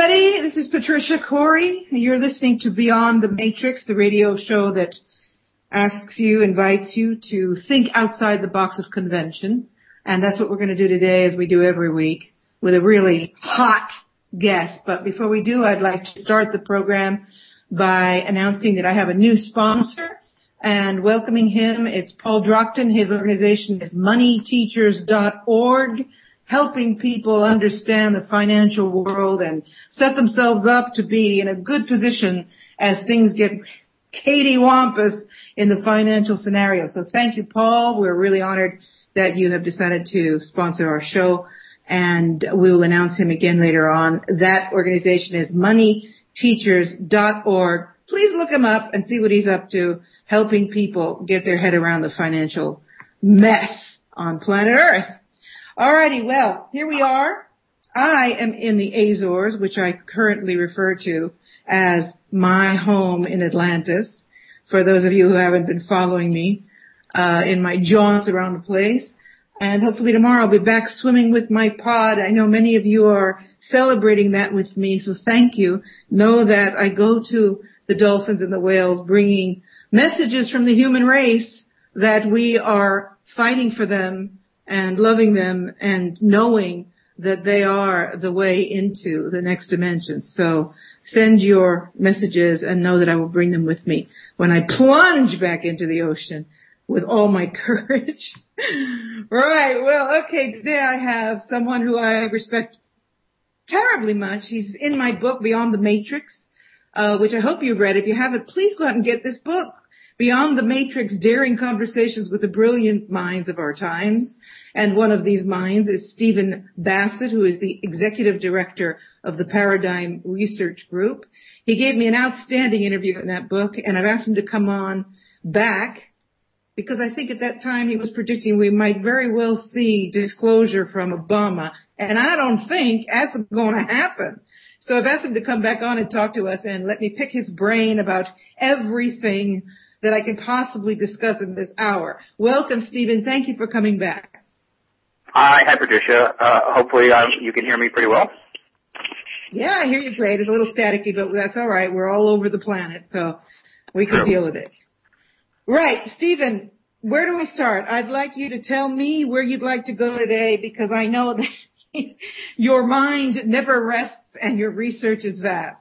everybody. This is Patricia Corey. You're listening to Beyond the Matrix, the radio show that invites you to think outside the box of convention. And that's what we're going to do today, as we do every week, with a really hot guest. But before we do, I'd like to start the program by announcing that I have a new sponsor and welcoming him. It's Paul Drockton. His organization is moneyteachers.org, helping people understand the financial world and set themselves up to be in a good position as things get cattywampus in the financial scenario. So thank you, Paul. We're really honored that you have decided to sponsor our show, and we will announce him again later on. That organization is moneyteachers.org. Please look him up and see what he's up to, helping people get their head around the financial mess on planet Earth. Alrighty, well, here we are. I am in the Azores, which I currently refer to as my home in Atlantis. For those of you who haven't been following me in my jaunts around the place. And hopefully tomorrow I'll be back swimming with my pod. I know many of you are celebrating that with me, so thank you. Know that I go to the dolphins and the whales bringing messages from the human race that we are fighting for them and loving them and knowing that they are the way into the next dimension. So send your messages and know that I will bring them with me when I plunge back into the ocean with all my courage. Right. Well, okay. Today I have someone who I respect terribly much. He's in my book, Beyond the Matrix, which I hope you've read. If you haven't, please go out and get this book. Beyond the Matrix, Daring Conversations with the Brilliant Minds of Our Times. And one of these minds is Stephen Bassett, who is the Executive Director of the Paradigm Research Group. He gave me an outstanding interview in that book, and I've asked him to come on back because I think at that time he was predicting we might very well see disclosure from Obama. And I don't think that's going to happen. So I've asked him to come back on and talk to us and let me pick his brain about everything that I can possibly discuss in this hour. Welcome, Stephen. Thank you for coming back. Hi, Patricia. Hopefully you can hear me pretty well. Yeah, I hear you great. It's a little staticky, but that's all right. We're all over the planet, so we can deal with it. Right, Stephen, where do we start? I'd like you to tell me where you'd like to go today, because I know that your mind never rests and your research is vast.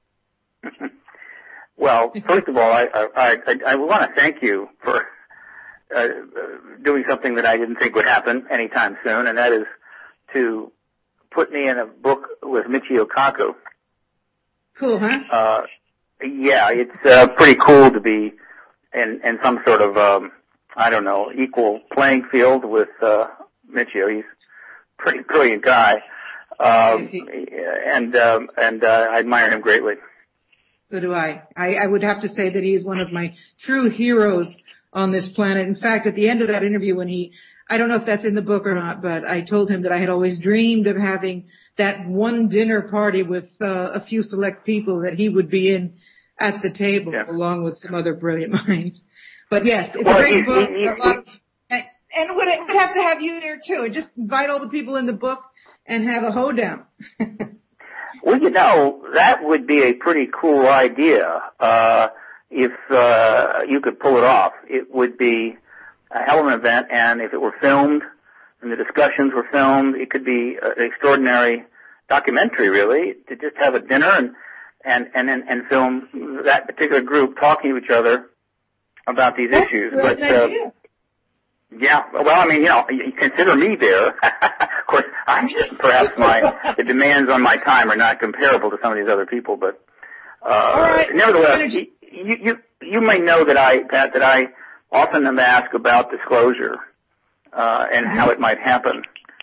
Well, first of all, I want to thank you for doing something that I didn't think would happen anytime soon, and that is to put me in a book with Michio Kaku. Cool, huh? Yeah, it's pretty cool to be in some sort of, equal playing field with Michio. He's a pretty brilliant guy, and I admire him greatly. So do I. I would have to say that he is one of my true heroes on this planet. In fact, at the end of that interview I don't know if that's in the book or not, but I told him that I had always dreamed of having that one dinner party with a few select people that he would be in at the table, along with some other brilliant minds. But yes, it's a great book. And would have to have you there too. And just invite all the people in the book and have a hoedown. Well, that would be a pretty cool idea. If you could pull it off, it would be a hell of an event. And if it were filmed and the discussions were filmed, it could be an extraordinary documentary, really, to just have a dinner and film that particular group talking to each other about these issues. But yeah, well, you consider me there. Of course, perhaps the demands on my time are not comparable to some of these other people, but right. Nevertheless, you may know that I often am asked about disclosure and how it might happen,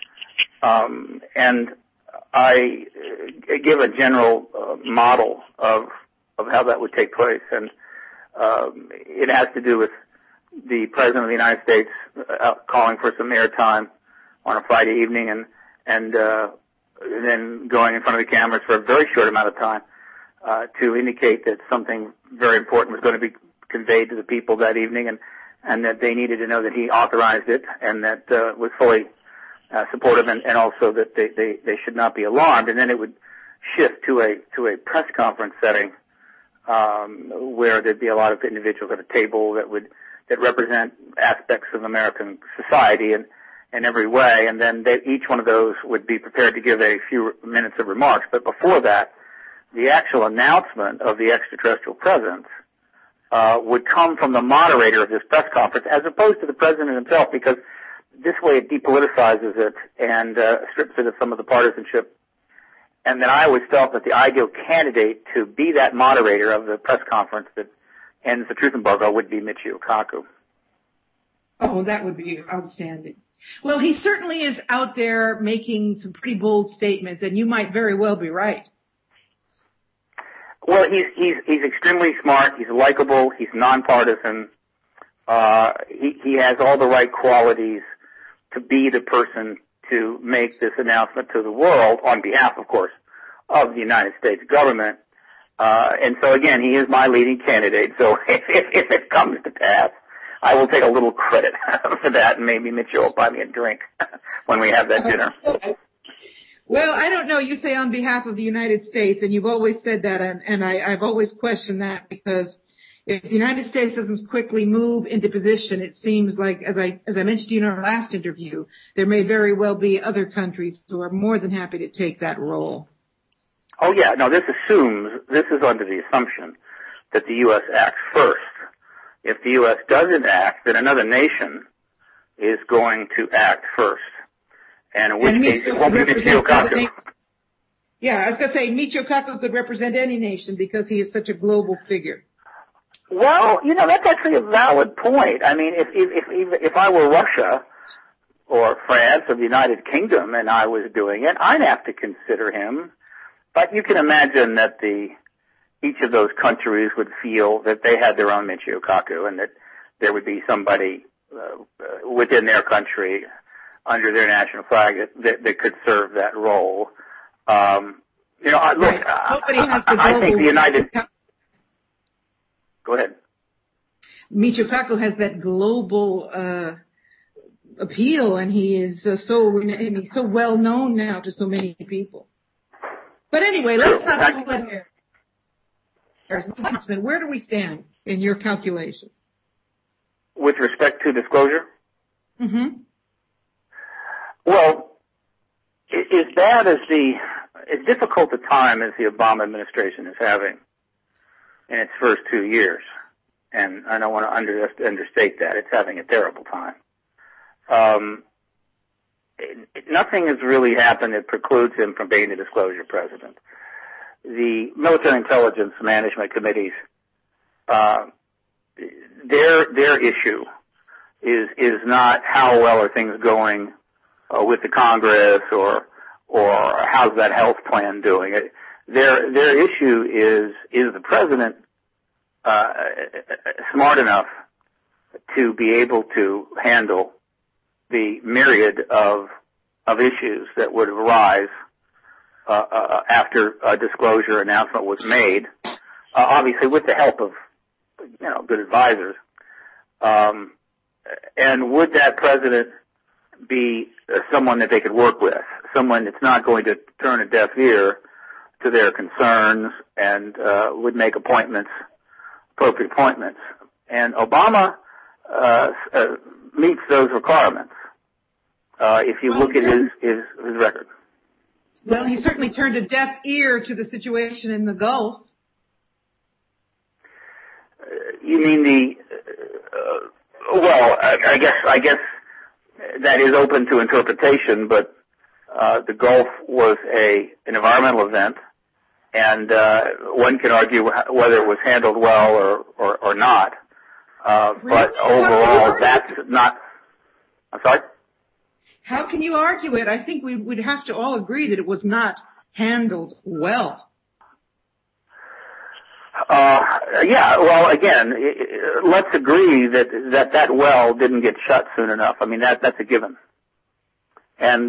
and I give a general model of how that would take place, and it has to do with the President of the United States calling for some airtime on a Friday evening and then going in front of the cameras for a very short amount of time to indicate that something very important was going to be conveyed to the people that evening, and that they needed to know that he authorized it and that was fully supportive, and also that they should not be alarmed. And then it would shift to a press conference setting, where there'd be a lot of individuals at a table that represent aspects of American society in every way, and then each one of those would be prepared to give a few minutes of remarks. But before that, the actual announcement of the extraterrestrial presence would come from the moderator of this press conference, as opposed to the president himself, because this way it depoliticizes it and strips it of some of the partisanship. And then I always felt that the ideal candidate to be that moderator of the press conference that ends the truth embargo would be Michio Kaku. Oh, that would be outstanding. Well, he certainly is out there making some pretty bold statements, and you might very well be right. Well, he's extremely smart. He's likable. He's nonpartisan. He has all the right qualities to be the person to make this announcement to the world on behalf, of course, of the United States government. And so again, he is my leading candidate. So if it comes to pass, I will take a little credit for that, and maybe Mitchell will buy me a drink when we have that dinner. Well, I don't know. You say on behalf of the United States, and you've always said that, and I've always questioned that, because if the United States doesn't quickly move into position, it seems like, as I mentioned to you in our last interview, there may very well be other countries who are more than happy to take that role. Oh yeah, no, this is under the assumption that the U.S. acts first. If the U.S. doesn't act, then another nation is going to act first. And in which case, it won't be Michio Kaku. Yeah, I was going to say, Michio Kaku could represent any nation because he is such a global figure. Well, that's actually a valid point. I mean, if I were Russia or France or the United Kingdom and I was doing it, I'd have to consider him. But you can imagine that each of those countries would feel that they had their own Michio Kaku, and that there would be somebody within their country under their national flag that could serve that role. Look, I think the United... Go ahead. Michio Kaku has that global appeal, and he is he's so well known now to so many people. But anyway, let's not let here. Where do we stand in your calculation? With respect to disclosure? Mm-hmm. Well, as difficult a time as the Obama administration is having in its first 2 years, and I don't want to understate that, it's having a terrible time. Nothing has really happened that precludes him from being the disclosure president. The military intelligence management committees, their issue is not how well are things going with the Congress or how's that health plan doing. Their issue is the president smart enough to be able to handle the myriad of issues that would arise after a disclosure announcement was made, obviously with the help of good advisors. And would that president be someone that they could work with, someone that's not going to turn a deaf ear to their concerns and would make appointments, appropriate appointments? And Obama meets those requirements if you look at his record. Well, he certainly turned a deaf ear to the situation in the Gulf. You mean well, I guess that is open to interpretation, but the Gulf was an environmental event, and one can argue whether it was handled well or not. But overall, that's not. I'm sorry? How can you argue it? I think we would have to all agree that it was not handled well. Yeah, well, again, let's agree that well didn't get shut soon enough. I mean, that's a given. And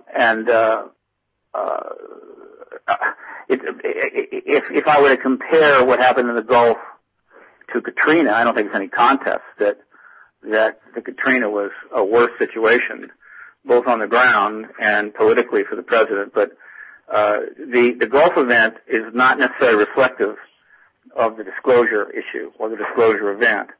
if I were to compare what happened in the Gulf to Katrina, I don't think there's any contest that the Katrina was a worse situation, both on the ground and politically for the president. But The Gulf event is not necessarily reflective of the disclosure issue or the disclosure event.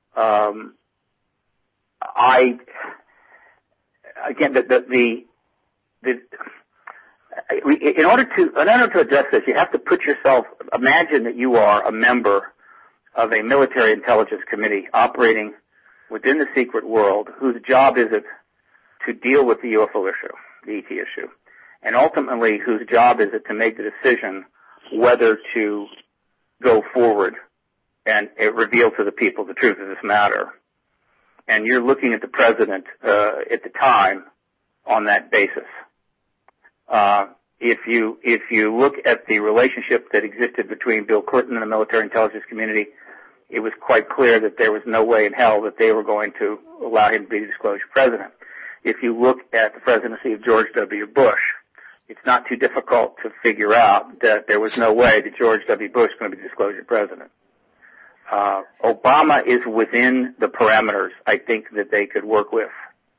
In order to address this, you have to put yourself, imagine that you are a member of a military intelligence committee operating within the secret world whose job is it to deal with the UFO issue, the ET issue, and ultimately whose job is it to make the decision whether to go forward and reveal to the people the truth of this matter. And you're looking at the president at the time on that basis. If you look at the relationship that existed between Bill Clinton and the military intelligence community, it was quite clear that there was no way in hell that they were going to allow him to be the disclosure president. If you look at the presidency of George W. Bush, it's not too difficult to figure out that there was no way that George W. Bush was going to be the disclosure president. Obama is within the parameters, I think, that they could work with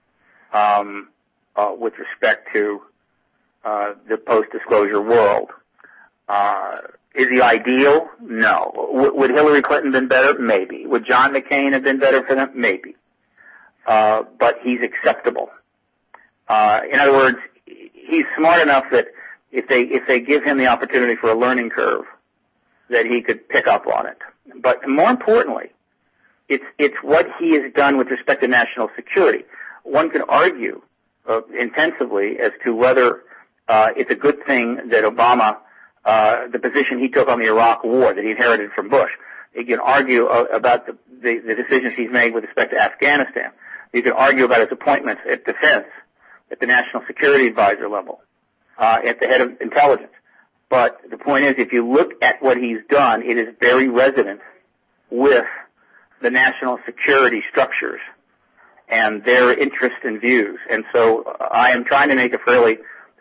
respect to the post-disclosure world. Is he ideal? No. Would Hillary Clinton have been better? Maybe. Would John McCain have been better for them? Maybe. But he's acceptable. In other words, he's smart enough that if they give him the opportunity for a learning curve, that he could pick up on it. But more importantly, it's what he has done with respect to national security. One could argue intensively as to whether it's a good thing that Obama, the position he took on the Iraq War that he inherited from Bush. You can argue about the decisions he's made with respect to Afghanistan. You can argue about his appointments at defense, at the National Security Advisor level, at the head of intelligence. But the point is, if you look at what he's done, it is very resonant with the national security structures and their interests and views. And so I am trying to make a fairly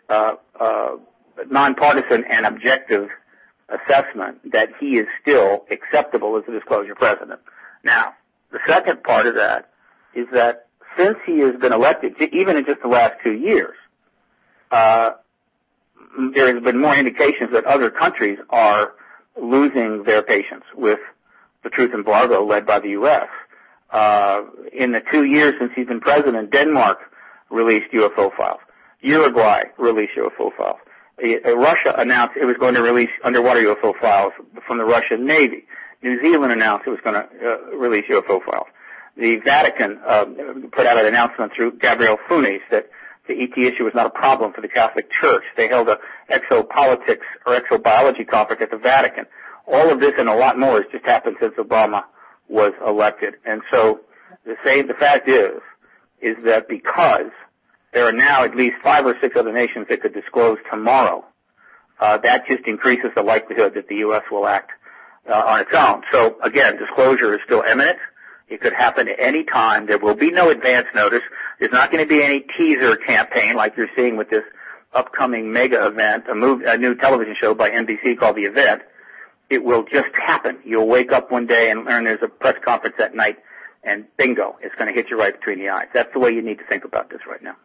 nonpartisan and objective assessment that he is still acceptable as a disclosure president. Now, the second part of that is that since he has been elected, even in just the last 2 years, there has been more indications that other countries are losing their patience with the truth embargo led by the U.S. In the 2 years since he's been president, Denmark released UFO files. Uruguay released UFO files. Russia announced it was going to release underwater UFO files from the Russian Navy. New Zealand announced it was going to release UFO files. The Vatican put out an announcement through Gabriel Funes that the ET issue was not a problem for the Catholic Church. They held a exopolitics or exobiology conference at the Vatican. All of this and a lot more has just happened since Obama was elected. And so the fact is that because there are now at least 5 or 6 other nations that could disclose tomorrow, that just increases the likelihood that the U.S. will act on its own. So again, disclosure is still imminent. It could happen at any time. There will be no advance notice. There's not going to be any teaser campaign like you're seeing with this upcoming mega event, a new television show by NBC called The Event. It will just happen. You'll wake up one day and learn there's a press conference that night, and bingo, it's going to hit you right between the eyes. That's the way you need to think about this right now.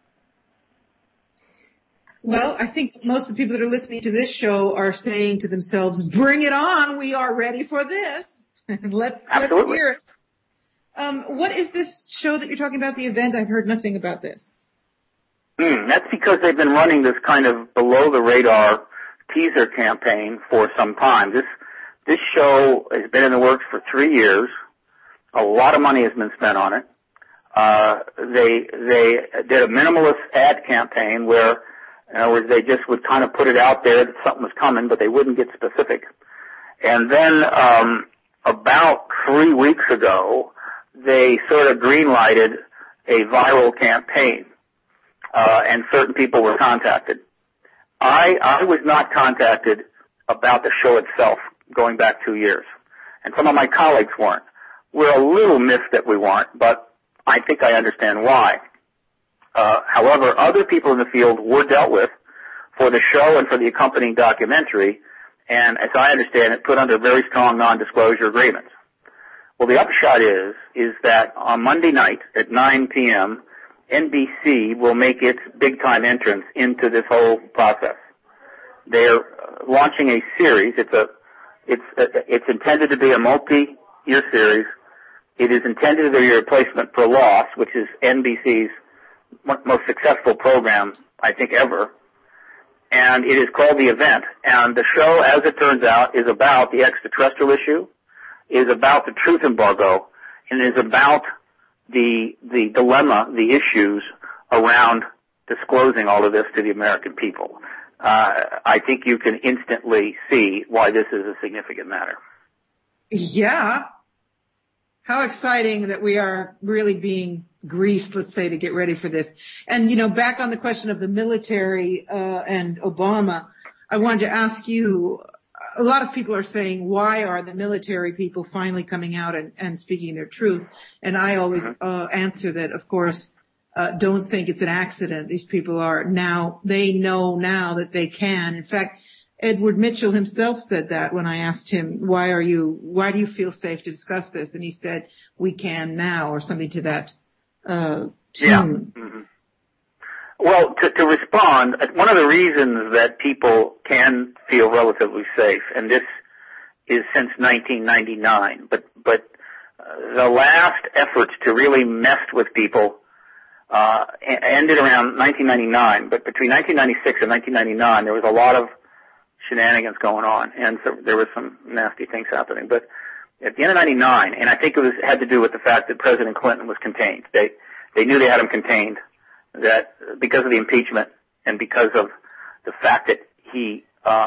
Well, I think most of the people that are listening to this show are saying to themselves, bring it on. We are ready for this. Let's hear it. What is this show that you're talking about, The Event? I've heard nothing about this. That's because they've been running this kind of below-the-radar teaser campaign for some time. This show has been in the works for 3 years. A lot of money has been spent on it. They did a minimalist ad campaign where, in other words, they just would kind of put it out there that something was coming, but they wouldn't get specific. And then about 3 weeks ago, they sort of green-lighted a viral campaign, and certain people were contacted. I was not contacted about the show itself going back 2 years, and some of my colleagues weren't. We're a little miffed that we weren't, but I think I understand why. However, other people in the field were dealt with for the show and for the accompanying documentary, and as I understand it, put under very strong non-disclosure agreements. Well, the upshot is that on Monday night at 9 p.m., NBC will make its big-time entrance into this whole process. They're launching a series. It's intended to be a multi-year series. It is intended to be a replacement for Lost, which is NBC's most successful program, I think, ever. And it is called The Event. And the show, as it turns out, is about the extraterrestrial issue, is about the truth embargo, and is about the dilemma, the issues around disclosing all of this to the American people. I think you can instantly see why this is a significant matter. Yeah. How exciting that we are really being greased, let's say, to get ready for this. And, back on the question of the military and Obama, I wanted to ask you, a lot of people are saying, why are the military people finally coming out and speaking their truth? And I always answer that, of course, don't think it's an accident. These people they know now that they can. In fact, Edward Mitchell himself said that when I asked him, why do you feel safe to discuss this? And he said, we can now, or something to that tune. Yeah. Mm-hmm. Well, to respond, one of the reasons that people can feel relatively safe, and this is since 1999, but the last efforts to really mess with people ended around 1999. But between 1996 and 1999, there was a lot of shenanigans going on, and so there was some nasty things happening. But at the end of 99, and I think it had to do with the fact that President Clinton was contained. They knew they had him contained, that because of the impeachment and because of the fact that he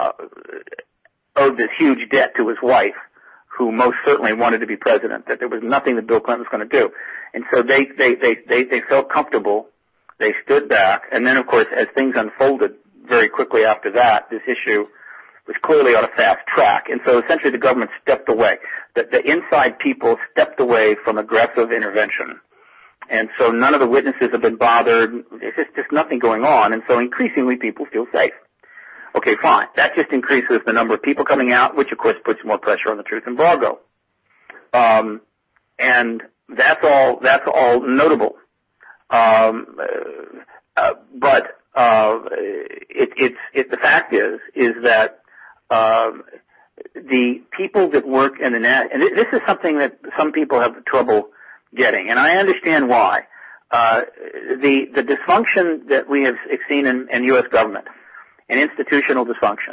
owed this huge debt to his wife, who most certainly wanted to be president, that there was nothing that Bill Clinton was going to do. And so they felt comfortable. They stood back, and then, of course, as things unfolded very quickly after that, this issue was clearly on a fast track. And so essentially the government stepped away. The inside people stepped away from aggressive intervention. And so none of the witnesses have been bothered. There's just nothing going on. And so increasingly people feel safe. Okay, fine. That just increases the number of people coming out, which of course puts more pressure on the truth embargo. And that's all notable. But the fact is that the people that work in and this is something that some people have trouble getting, and I understand why. The dysfunction that we have seen in U.S. government, and institutional dysfunction,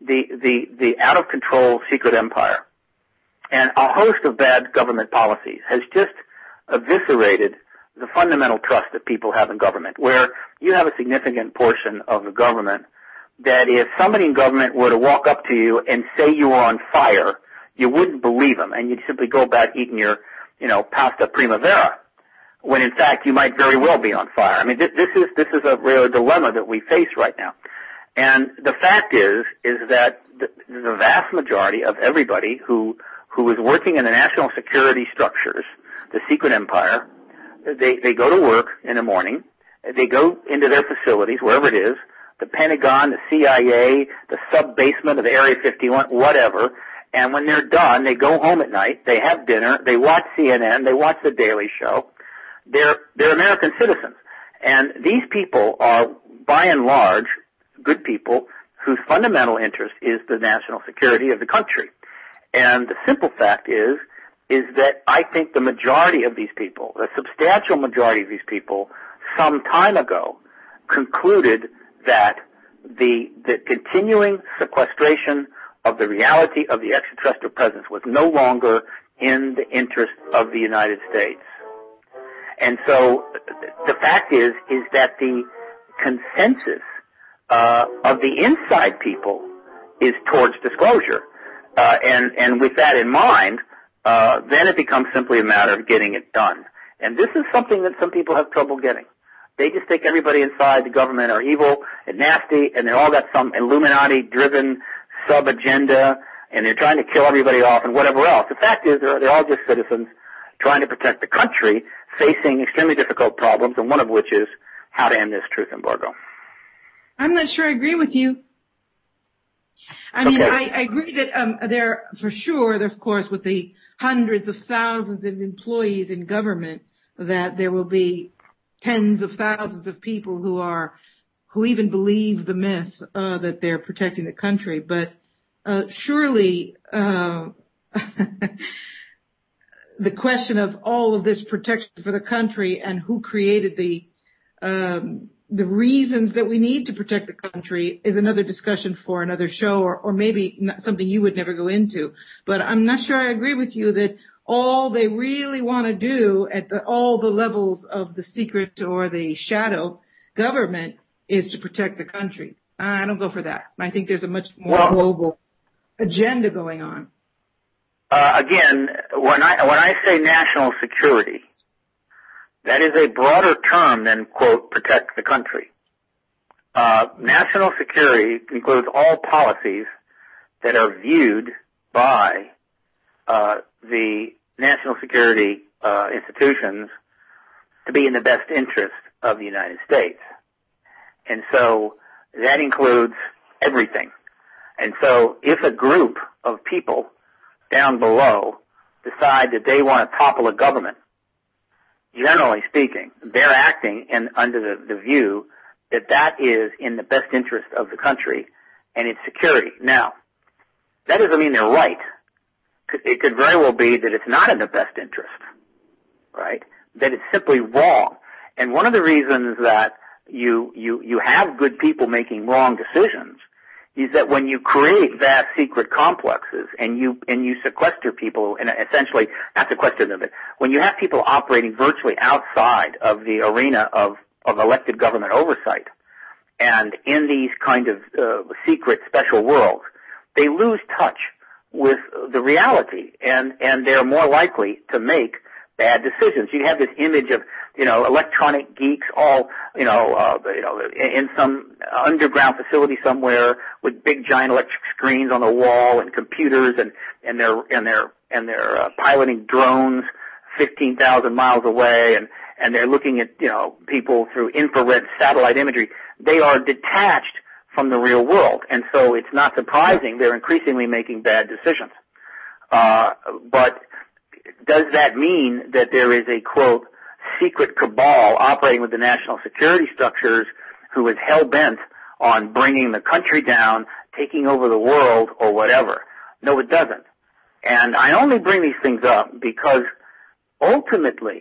the out of control secret empire, and a host of bad government policies has just eviscerated the fundamental trust that people have in government, where you have a significant portion of the government that if somebody in government were to walk up to you and say you were on fire, you wouldn't believe them, and you'd simply go back eating your, pasta primavera, when in fact you might very well be on fire. I mean, this is a real dilemma that we face right now. And the fact is that the vast majority of everybody who is working in the national security structures, the secret empire, they go to work in the morning, they go into their facilities, wherever it is, the Pentagon, the CIA, the sub-basement of the Area 51, whatever, and when they're done, they go home at night, they have dinner, they watch CNN, they watch The Daily Show. They're American citizens. And these people are, by and large, good people whose fundamental interest is the national security of the country. And the simple fact is that I think the majority of these people, the substantial majority of these people, some time ago concluded that the continuing sequestration of the reality of the extraterrestrial presence was no longer in the interest of the United States. And so the fact is that the consensus of the inside people is towards disclosure. And with that in mind, then it becomes simply a matter of getting it done. And this is something that some people have trouble getting. They just think everybody inside the government are evil and nasty, and they all got some Illuminati-driven sub-agenda, and they're trying to kill everybody off and whatever else. The fact is they're all just citizens trying to protect the country, facing extremely difficult problems, and one of which is how to end this truth embargo. I'm not sure I agree with you. I mean, I agree that there, for sure, of course, with the hundreds of thousands of employees in government, that there will be tens of thousands of people who are who even believe the myth that they're protecting the country. But surely the question of all of this protection for the country and who created the reasons that we need to protect the country is another discussion for another show, or maybe not something you would never go into. But I'm not sure I agree with you that all they really want to do at all the levels of the secret or the shadow government is to protect the country. I don't go for that. I think there's a much more global agenda going on. Again, when I say national security, that is a broader term than, quote, protect the country. National security includes all policies that are viewed by the national security institutions to be in the best interest of the United States. And so that includes everything. And so if a group of people down below decide that they want to topple a government, generally speaking, they're acting under the view that that is in the best interest of the country and its security. Now, that doesn't mean they're right. It could very well be that it's not in the best interest, right? That it's simply wrong. And one of the reasons that you have good people making wrong decisions is that when you create vast secret complexes and you sequester people, and essentially not sequester them, but when you have people operating virtually outside of the arena of elected government oversight, and in these kind of secret special worlds, they lose touch with the reality, and they're more likely to make bad decisions. You have this image of, electronic geeks all, in some underground facility somewhere with big giant electric screens on the wall and computers and they're piloting drones 15,000 miles away and they're looking at, people through infrared satellite imagery. They are detached from the real world. And so it's not surprising they're increasingly making bad decisions. But does that mean that there is a, quote, secret cabal operating with the national security structures who is hell-bent on bringing the country down, taking over the world, or whatever? No, it doesn't. And I only bring these things up because ultimately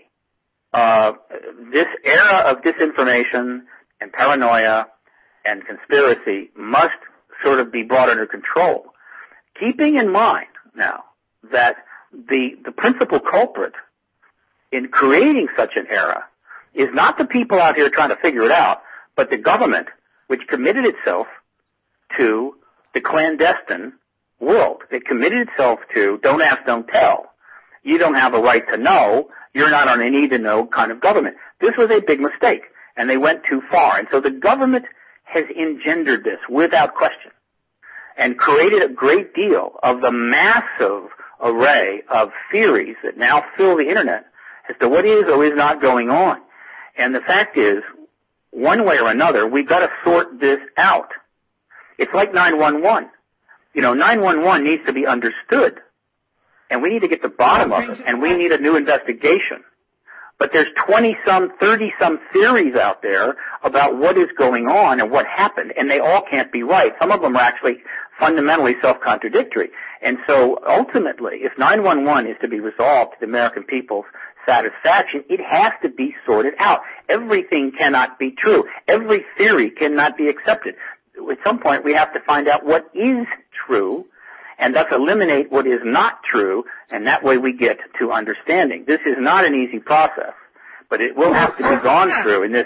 this era of disinformation and paranoia and conspiracy must sort of be brought under control, keeping in mind now that the principal culprit in creating such an era is not the people out here trying to figure it out, but the government, which committed itself to the clandestine world. It committed itself to don't ask, don't tell. You don't have a right to know. You're not on a need-to-know kind of government. This was a big mistake, and they went too far. And so the government has engendered this without question and created a great deal of the massive array of theories that now fill the Internet as to what is or is not going on. And the fact is, one way or another, we've got to sort this out. It's like 911. 911 needs to be understood, and we need to get to the bottom of it, and we need a new investigation. But there's 20-some, 30-some theories out there about what is going on and what happened, and they all can't be right. Some of them are actually fundamentally self-contradictory. And so ultimately, if 911 is to be resolved to the American people's satisfaction, it has to be sorted out. Everything cannot be true. Every theory cannot be accepted. At some point, we have to find out what is true and thus eliminate what is not true, and that way we get to understanding. This is not an easy process, but it will have to be gone through in this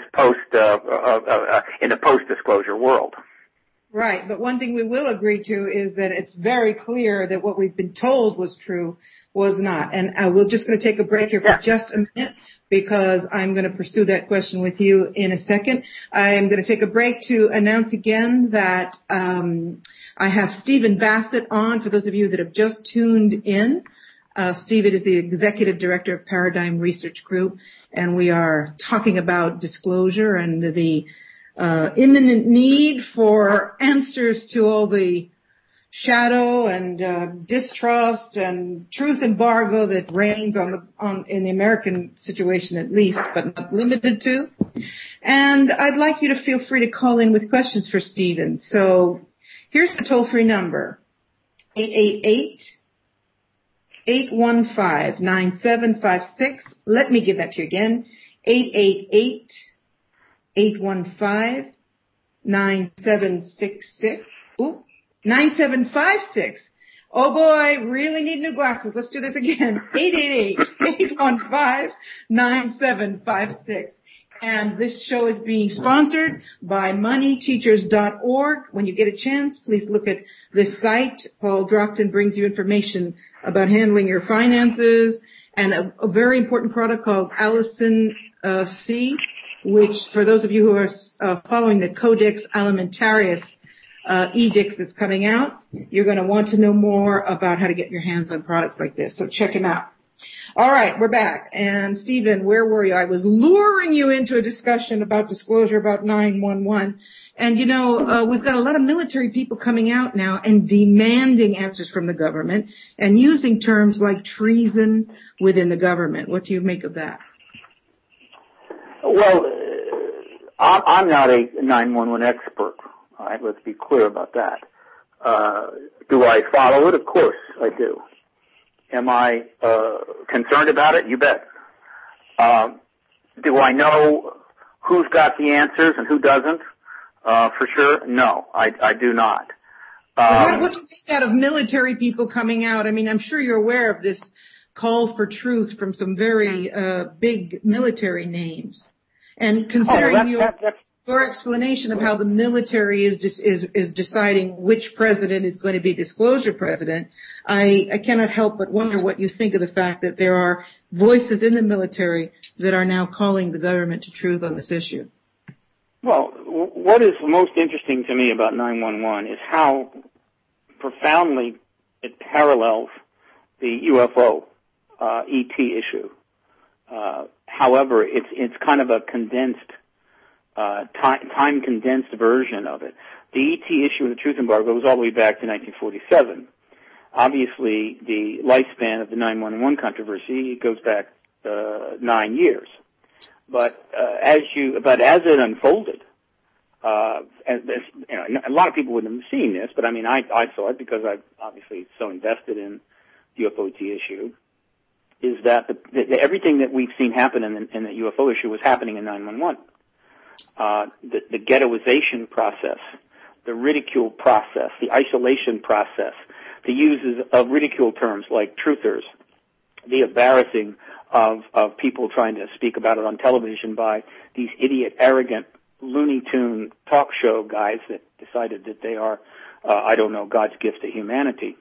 in the post-disclosure world. Right, but one thing we will agree to is that it's very clear that what we've been told was true was not. And we're just going to take a break here for just a minute because I'm going to pursue that question with you in a second. I am going to take a break to announce again that I have Stephen Bassett on for those of you that have just tuned in. Stephen is the Executive Director of Paradigm Research Group, and we are talking about disclosure and the imminent need for answers to all the shadow and distrust and truth embargo that reigns in the American situation at least, but not limited to. And I'd like you to feel free to call in with questions for Stephen. So here's the toll-free number, 888-815-9756. Let me give that to you again, 888-815-9766. Ooh. 9756. Oh boy, really need new glasses. Let's do this again. 888-815-9756. And this show is being sponsored by moneyteachers.org. When you get a chance, please look at this site. Paul Drockton brings you information about handling your finances and a very important product called Allison C, which for those of you who are following the Codex Alimentarius edicts that's coming out, you're going to want to know more about how to get your hands on products like this. So check him out. All right, we're back. And Stephen, where were you? I was luring you into a discussion about disclosure about 911. And you know, we've got a lot of military people coming out now and demanding answers from the government and using terms like treason within the government. What do you make of that? Well, I'm not a 911 expert. All right, let's be clear about that. Do I follow it? Of course I do. Am I concerned about it? You bet. Do I know who's got the answers and who doesn't? For sure, no, I do not. What do you think out of military people coming out? I mean, I'm sure you're aware of this call for truth from some very big military names. And considering your explanation of how the military is deciding which president is going to be disclosure president, I cannot help but wonder what you think of the fact that there are voices in the military that are now calling the government to truth on this issue. Well, what is most interesting to me about 911 is how profoundly it parallels the UFO ET issue. However, it's kind of a condensed time condensed version of it. The ET issue and the truth embargo goes all the way back to 1947. Obviously, the lifespan of the 911 controversy goes back 9 years. But as it unfolded, a lot of people wouldn't have seen this, but I mean, I saw it because I'm obviously so invested in the UFO ET issue. Is that everything that we've seen happen in the UFO issue was happening in 911. The ghettoization process, the ridicule process, the isolation process, the uses of ridicule terms like truthers, the embarrassing of people trying to speak about it on television by these idiot, arrogant, Looney Tune talk show guys that decided that they are, God's gift to humanity.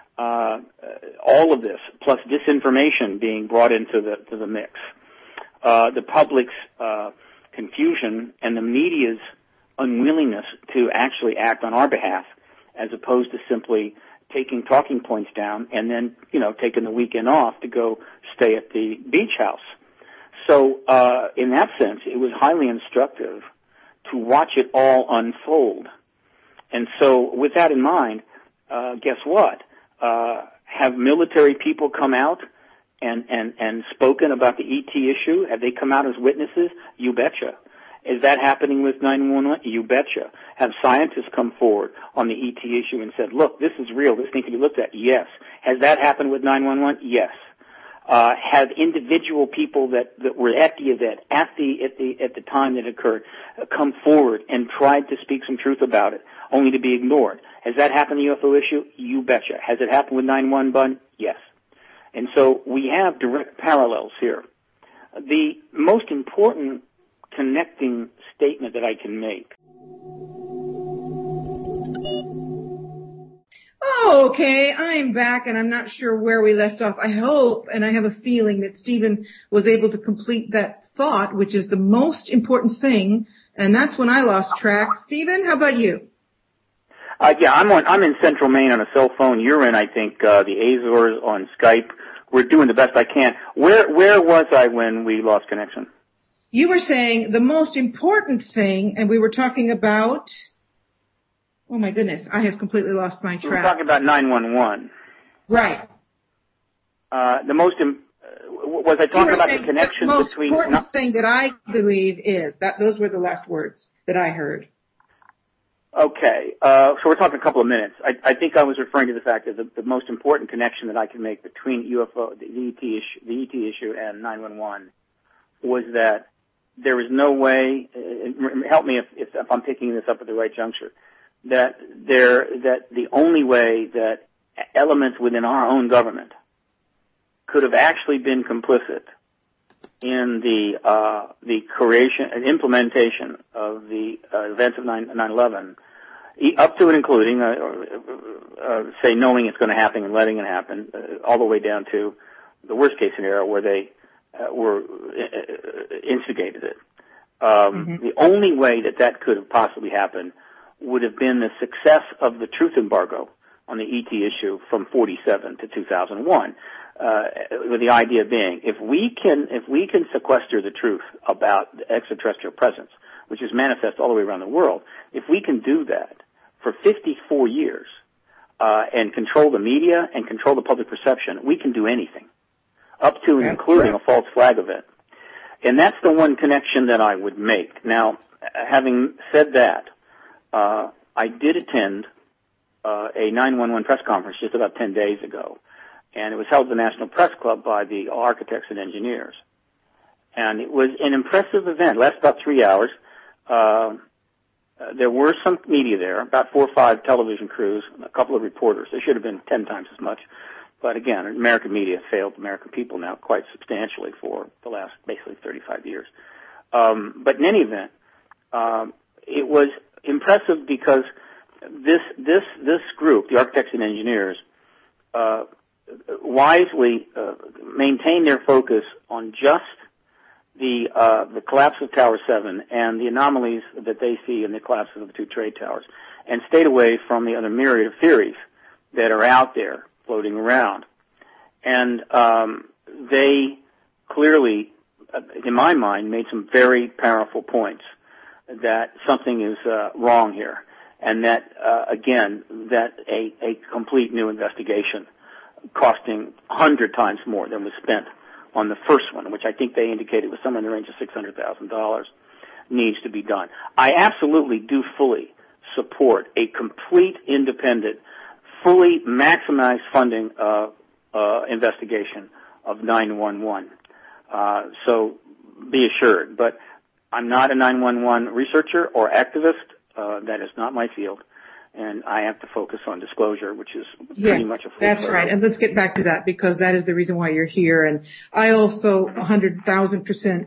All of this, plus disinformation being brought into the mix. The public's confusion and the media's unwillingness to actually act on our behalf, as opposed to simply taking talking points down and then, taking the weekend off to go stay at the beach house. So, in that sense, it was highly instructive to watch it all unfold. And so, with that in mind, guess what? Have military people come out and spoken about the ET issue? Have they come out as witnesses? You betcha. Is that happening with 911? You betcha. Have scientists come forward on the ET issue and said, look, this is real, this needs to be looked at? Yes. Has that happened with 911? Yes. Have individual people that were at the event, at the time that it occurred, come forward and tried to speak some truth about it, only to be ignored? Has that happened in the UFO issue? You betcha. Has it happened with 911? Yes. And so we have direct parallels here. The most important connecting statement that I can make. Okay, I'm back, and I'm not sure where we left off. I hope, and I have a feeling that Stephen was able to complete that thought, which is the most important thing, and that's when I lost track. Stephen, how about you? Yeah, I'm in Central Maine on a cell phone. You're in, I think, the Azores on Skype. We're doing the best I can. Where was I when we lost connection? You were saying the most important thing, and we were talking about Oh my goodness, I have completely lost my track. We're talking about 911. Right. Was I talking about the connection between... The most important thing that I believe is that those were the last words that I heard. Okay, so we're talking a couple of minutes. I think I was referring to the fact that the most important connection that I can make between UFO, the ET issue and 911 was that there is no way, help me if I'm picking this up at the right juncture, that the only way that elements within our own government could have actually been complicit in the creation and implementation of the events of 9/11, up to and including, say, knowing it's going to happen and letting it happen, all the way down to the worst case scenario where they instigated it. The only way that could have possibly happened would have been the success of the truth embargo on the ET issue from 47 to 2001. With the idea being, if we can sequester the truth about the extraterrestrial presence, which is manifest all the way around the world, if we can do that for 54 years and control the media and control the public perception, we can do anything, up to and including a false flag event. And that's the one connection that I would make. Now, having said that, I did attend a 911 press conference just about 10 days ago, and it was held at the National Press Club by the architects and engineers. And it was an impressive event. It lasted about 3 hours. There were some media there, about 4 or 5 television crews, a couple of reporters. There should have been 10 times as much. But again, American media failed American people now quite substantially for the last basically 35 years. But in any event, it was impressive because this group, the architects and engineers, wisely maintained their focus on just the collapse of Tower 7 and the anomalies that they see in the collapses of the 2 trade towers, and stayed away from the other myriad of theories that are out there floating around. And they clearly, in my mind, made some very powerful points that something is wrong here, and that, again, that a complete new investigation costing 100 times more than was spent on the first one, which I think they indicated was somewhere in the range of $600,000, needs to be done. I absolutely do fully support a complete independent, fully maximized funding investigation of 911. So be assured. But I'm not a 911 researcher or activist. That is not my field. And I have to focus on disclosure, which is pretty much a full That's circle. right. And let's get back to that, because that is the reason why you're here. And I also 100,000%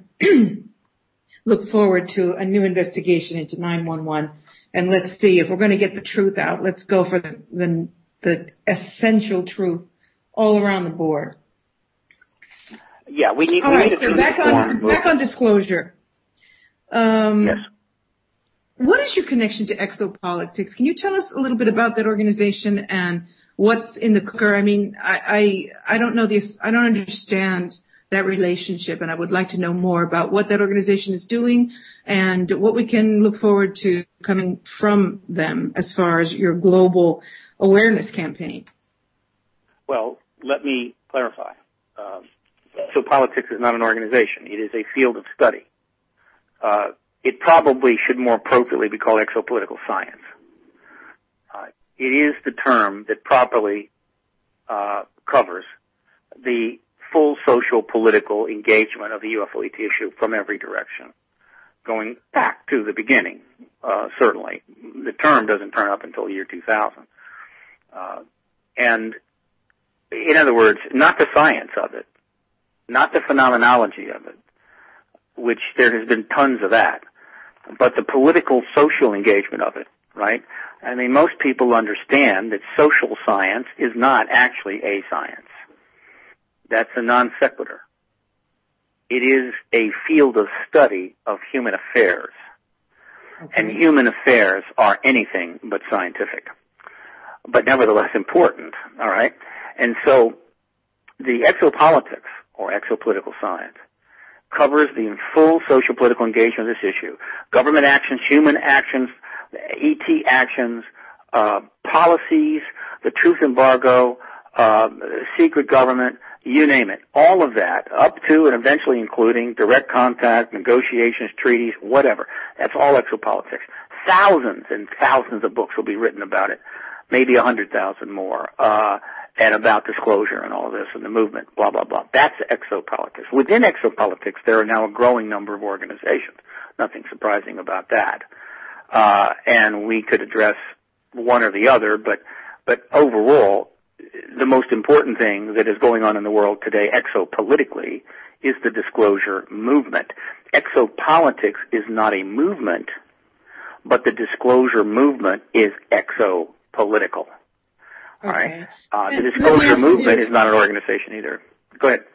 look forward to a new investigation into 911. And let's see, if we're going to get the truth out, let's go for the essential truth all around the board. Yeah, we need so back on disclosure. Yes. What is your connection to Exopolitics? Can you tell us a little bit about that organization and what's in the cooker? I mean, I don't know this. I don't understand that relationship, and I would like to know more about what that organization is doing and what we can look forward to coming from them as far as your global awareness campaign. Well, let me clarify. Exopolitics is not an organization. It is a field of study. It probably should more appropriately be called exopolitical science. It is the term that properly covers the full social political engagement of the UFO ET issue from every direction, going back to the beginning, certainly. The term doesn't turn up until the year 2000. And in other words, not the science of it, not the phenomenology of it, which there has been tons of that, but the political, social engagement of it, right? I mean, most people understand that social science is not actually a science. That's a non sequitur. It is a field of study of human affairs. Okay. And human affairs are anything but scientific, but nevertheless important, all right? And so the exopolitics, or exopolitical science, covers the full social political engagement of this issue. Government actions, human actions, ET actions, policies, the truth embargo, secret government, you name it. All of that, up to and eventually including direct contact, negotiations, treaties, whatever. That's all exopolitics. Thousands and thousands of books will be written about it, maybe 100,000 more, and about disclosure and all of this and the movement, blah, blah, blah. That's exopolitics. Within exopolitics, there are now a growing number of organizations. Nothing surprising about that. And we could address one or the other, but overall, the most important thing that is going on in the world today, exopolitically, is the disclosure movement. Exopolitics is not a movement, but the disclosure movement is exopolitical. All right. The disclosure movement is not an organization either. Go ahead.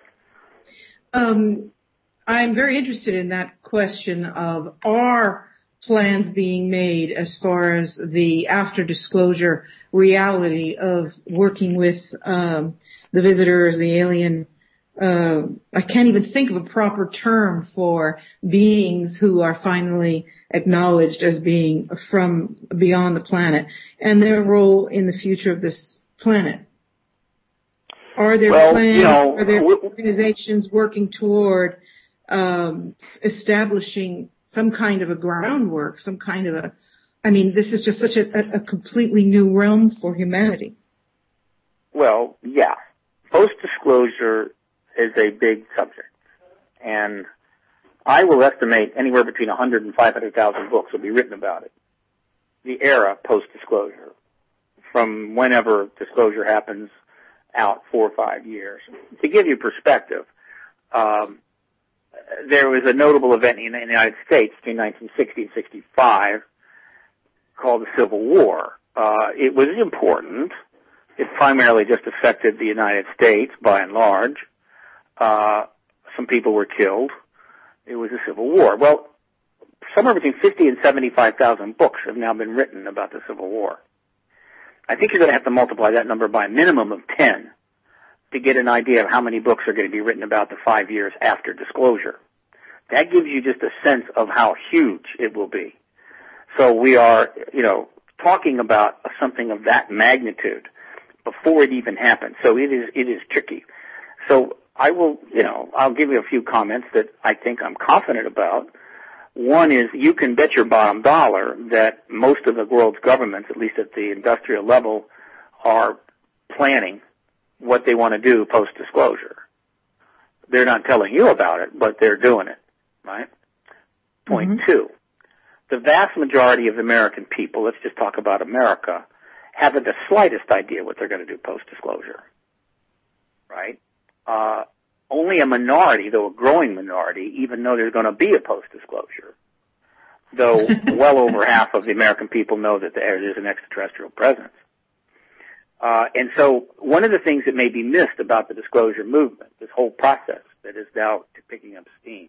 I'm very interested in that question of, are plans being made as far as the after disclosure reality of working with the visitors, the alien, I can't even think of a proper term for beings who are finally acknowledged as being from beyond the planet, and their role in the future of this planet. Are there plans, are there organizations working toward establishing some kind of a groundwork, some kind of a, I mean, this is just such a completely new realm for humanity. Well, yeah. Post-disclosure is a big subject. And I will estimate anywhere between 100 and 500,000 books will be written about it. The era post-disclosure, from whenever disclosure happens out 4 or 5 years. To give you perspective, there was a notable event in the United States between 1960 and 65 called the Civil War. It was important. It primarily just affected the United States by and large. Some people were killed. It was a civil war. Well, somewhere between 50 and 75,000 books have now been written about the Civil War. I think you're going to have to multiply that number by a minimum of 10 to get an idea of how many books are going to be written about the 5 years after disclosure. That gives you just a sense of how huge it will be. So we are, talking about something of that magnitude before it even happens. So it is tricky. So I will, I'll give you a few comments that I think I'm confident about. One is, you can bet your bottom dollar that most of the world's governments, at least at the industrial level, are planning what they want to do post-disclosure. They're not telling you about it, but they're doing it, right? Point two, the vast majority of the American people, let's just talk about America, haven't the slightest idea what they're going to do post-disclosure, right? Only a minority, though a growing minority, even know there's going to be a post-disclosure, though well over half of the American people know that there is an extraterrestrial presence. And so one of the things that may be missed about the disclosure movement, this whole process that is now picking up steam,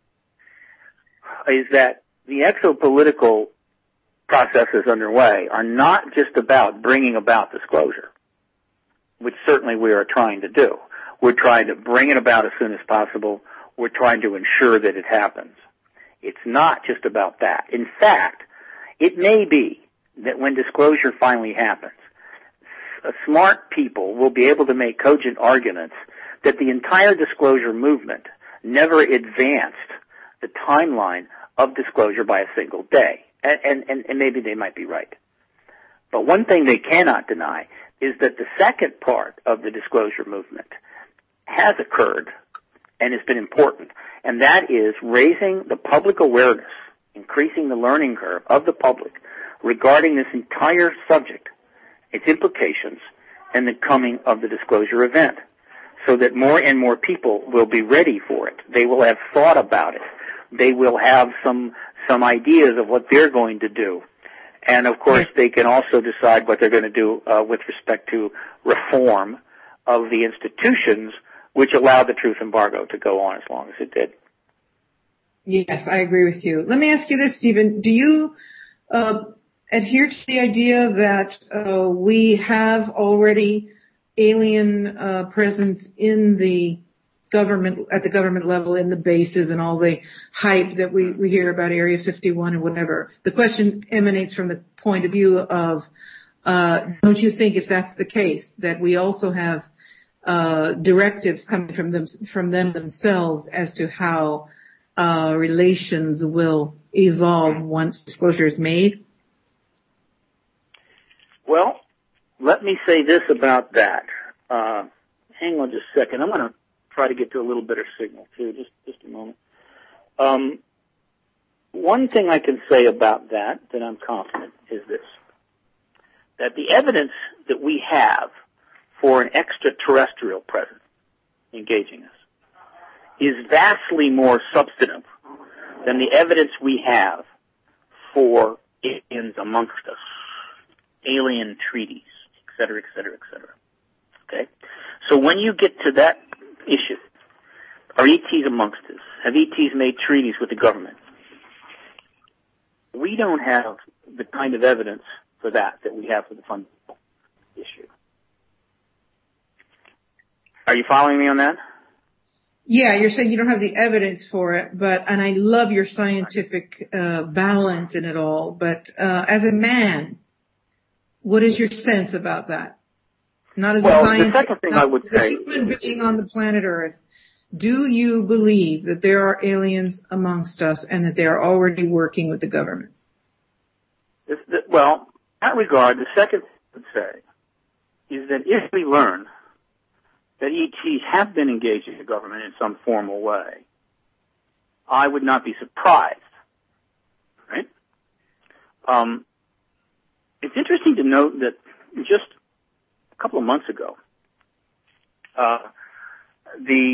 is that the exopolitical processes underway are not just about bringing about disclosure, which certainly we are trying to do. We're trying to bring it about as soon as possible. We're trying to ensure that it happens. It's not just about that. In fact, it may be that when disclosure finally happens, smart people will be able to make cogent arguments that the entire disclosure movement never advanced the timeline of disclosure by a single day. And maybe they might be right. But one thing they cannot deny is that the second part of the disclosure movement has occurred and has been important, and that is raising the public awareness, increasing the learning curve of the public regarding this entire subject, its implications, and the coming of the disclosure event, so that more and more people will be ready for it. They will have thought about it. They will have some ideas of what they're going to do. And, of course, they can also decide what they're going to do with respect to reform of the institutions which allowed the truth embargo to go on as long as it did. Yes, I agree with you. Let me ask you this, Stephen. Do you adhere to the idea that we have already alien presence in the government, at the government level, in the bases and all the hype that we hear about Area 51 and whatever? The question emanates from the point of view of Don't you think, if that's the case, that we also have directives coming from them themselves as to how relations will evolve once disclosure is made? Well, let me say this about that. Hang on just a second. I'm going to try to get to a little better signal, too. Just a moment. One thing I can say about that I'm confident is this, that the evidence that we have for an extraterrestrial presence engaging us is vastly more substantive than the evidence we have for aliens amongst us, alien treaties, et cetera, et cetera, et cetera. Okay? So when you get to that issue, are ETs amongst us? Have ETs made treaties with the government? We don't have the kind of evidence for that we have for the fundamental issue. Are you following me on that? Yeah, you're saying you don't have the evidence for it, and I love your scientific balance in it all, but as a man, what is your sense about that? Not as a scientist, the second thing I would say, human being on the planet Earth, do you believe that there are aliens amongst us and that they are already working with the government? Well, in that regard, the second thing I would say is that if we learn that ETs have been engaging the government in some formal way, I would not be surprised, right? It's interesting to note that just a couple of months ago, the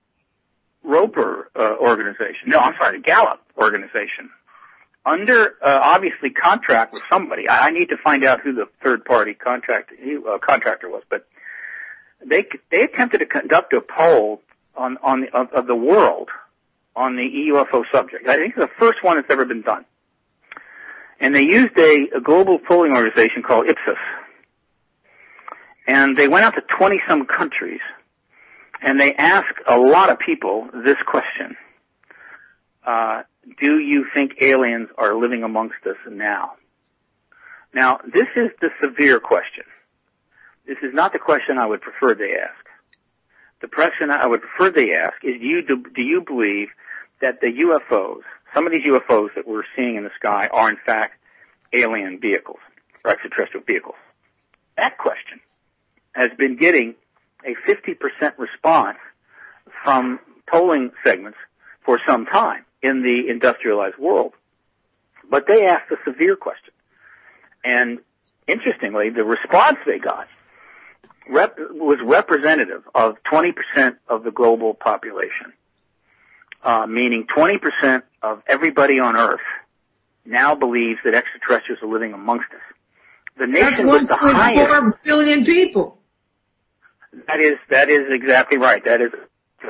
the Gallup organization, under obviously contract with somebody. I need to find out who the third-party contractor was, but they attempted to conduct a poll of the world on the UFO subject. I think it's the first one that's ever been done. And they used a global polling organization called Ipsos. And they went out to 20-some countries, and they asked a lot of people this question. Do you think aliens are living amongst us now? Now, this is the severe question. This is not the question I would prefer they ask. The question I would prefer they ask is, do you believe that the UFOs, some of these UFOs that we're seeing in the sky, are in fact alien vehicles or extraterrestrial vehicles? That question has been getting a 50% response from polling segments for some time in the industrialized world. But they asked a severe question. And interestingly, the response they got was representative of 20% of the global population, meaning 20% of everybody on Earth now believes that extraterrestrials are living amongst us. The nation with the highest... That's 1.4 billion people. That is exactly right. That is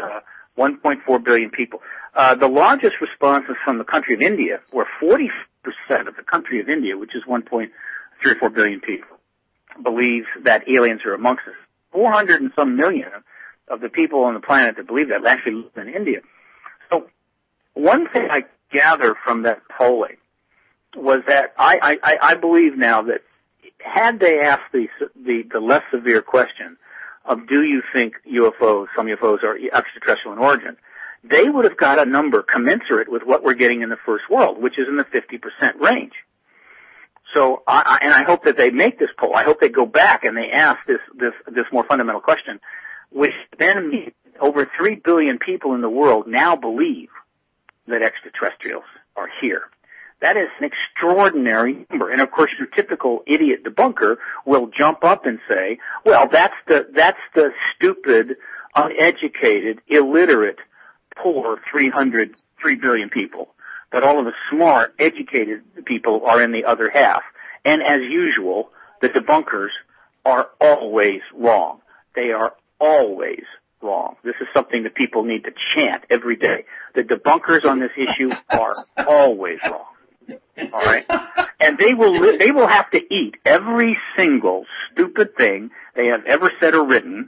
1.4 billion people. The largest responses from the country of India were 40% of the country of India, which is 1.3 or 4 billion people, believes that aliens are amongst us. 400 and some million of the people on the planet that believe that actually live in India. So one thing I gather from that polling was that I believe now that had they asked the less severe question of do you think some UFOs are extraterrestrial in origin, they would have got a number commensurate with what we're getting in the first world, which is in the 50% range. So, I hope that they make this poll. I hope they go back and they ask this more fundamental question, which then means over 3 billion people in the world now believe that extraterrestrials are here. That is an extraordinary number. And of course, your typical idiot debunker will jump up and say, well, that's the stupid, uneducated, illiterate, poor 3 billion people. But all of the smart, educated people are in the other half. And as usual, the debunkers are always wrong. They are always wrong. This is something that people need to chant every day. The debunkers on this issue are always wrong. All right? And they will have to eat every single stupid thing they have ever said or written.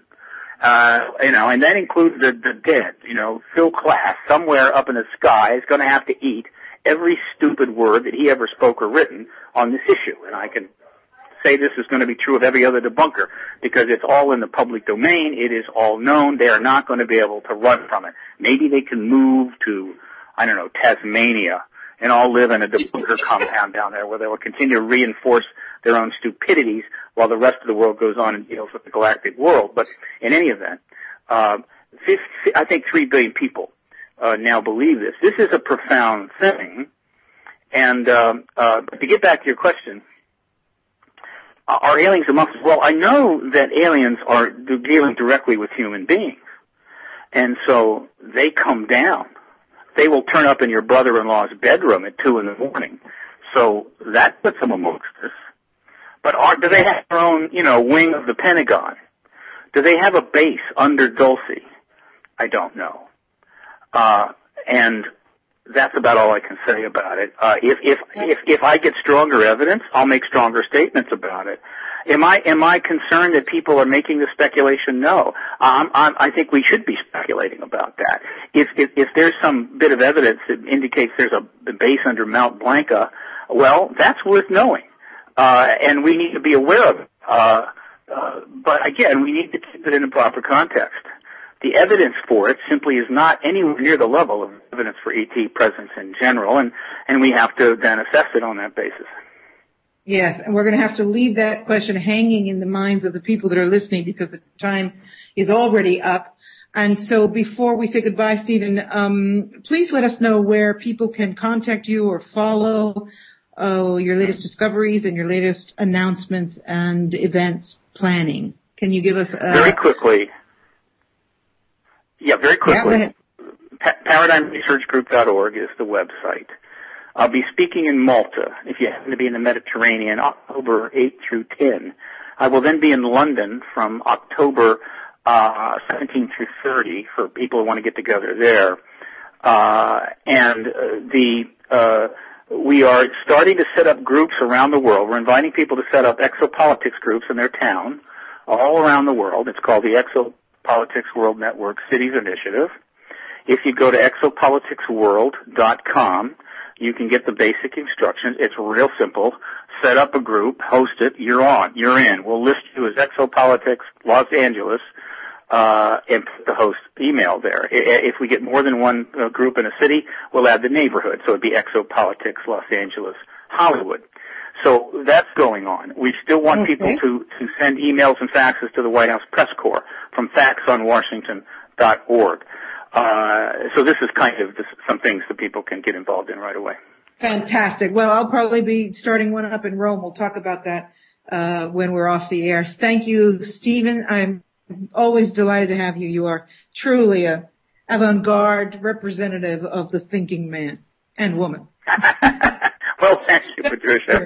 And that includes the dead. Phil Klass, somewhere up in the sky, is going to have to eat every stupid word that he ever spoke or written on this issue. And I can say this is going to be true of every other debunker, because it's all in the public domain. It is all known. They are not going to be able to run from it. Maybe they can move to, I don't know, Tasmania, and all live in a debunker compound down there where they will continue to reinforce their own stupidities while the rest of the world goes on and deals with the galactic world. But in any event, I think 3 billion people now believe this. This is a profound thing. And but to get back to your question, are aliens amongst us? Well, I know that aliens are dealing directly with human beings, and so they come down. They will turn up in your brother-in-law's bedroom at 2 a.m. So that puts them amongst us. But do they have their own, wing of the Pentagon? Do they have a base under Dulce? I don't know. And that's about all I can say about it. If I get stronger evidence, I'll make stronger statements about it. Am I concerned that people are making the speculation? No. I think we should be speculating about that. If there's some bit of evidence that indicates there's a base under Mount Blanca, well, that's worth knowing. And we need to be aware of it. But again, we need to keep it in a proper context. The evidence for it simply is not anywhere near the level of evidence for ET presence in general, and we have to then assess it on that basis. Yes, and we're going to have to leave that question hanging in the minds of the people that are listening because the time is already up. And so before we say goodbye, Stephen, please let us know where people can contact you or follow your latest discoveries and your latest announcements and events planning. Can you give us very quickly? Yeah, very quickly. Yeah, ParadigmResearchGroup.org is the website. I'll be speaking in Malta, if you happen to be in the Mediterranean, October 8 through 10. I will then be in London from October 17 through 30 for people who want to get together there. We are starting to set up groups around the world. We're inviting people to set up exopolitics groups in their town all around the world. It's called the Exopolitics World Network Cities Initiative. If you go to exopoliticsworld.com, you can get the basic instructions. It's real simple. Set up a group, host it, you're on, you're in. We'll list you as Exopolitics Los Angeles, and put the host email there. If we get more than one group in a city, we'll add the neighborhood. So it'd be Exopolitics Los Angeles Hollywood. So that's going on. We still want people to send emails and faxes to the White House Press Corps from faxonwashington.org. So this is kind of some things that people can get involved in right away. Fantastic. Well, I'll probably be starting one up in Rome. We'll talk about that when we're off the air. Thank you, Stephen. I'm always delighted to have you. You are truly a avant-garde representative of the thinking man and woman. Well, thank you, Patricia.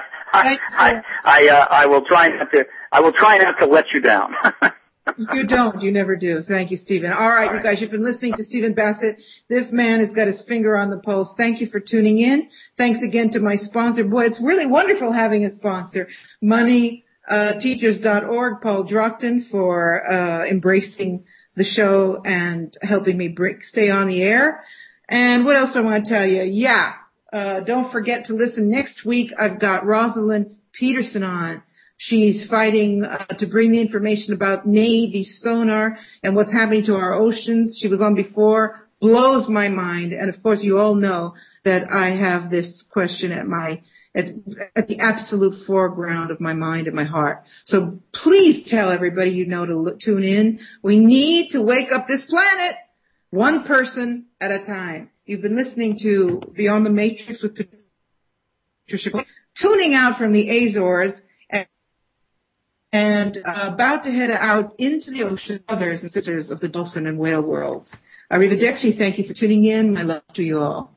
I will try not to let you down. You don't. You never do. Thank you, Stephen. All right, you guys, you've been listening to Stephen Bassett. This man has got his finger on the pulse. Thank you for tuning in. Thanks again to my sponsor. Boy, it's really wonderful having a sponsor. MoneyTeachers.org, Paul Drockton, for embracing the show and helping me stay on the air. And what else do I want to tell you? Yeah, don't forget to listen. Next week, I've got Rosalind Peterson on. She's fighting to bring the information about Navy sonar and what's happening to our oceans. She was on before. Blows my mind. And, of course, you all know that I have this question at the absolute foreground of my mind and my heart. So please tell everybody you know to tune in. We need to wake up this planet one person at a time. You've been listening to Beyond the Matrix with Patricia, tuning out from the Azores and about to head out into the ocean, brothers and sisters of the dolphin and whale worlds. Arrivederci, thank you for tuning in. My love to you all.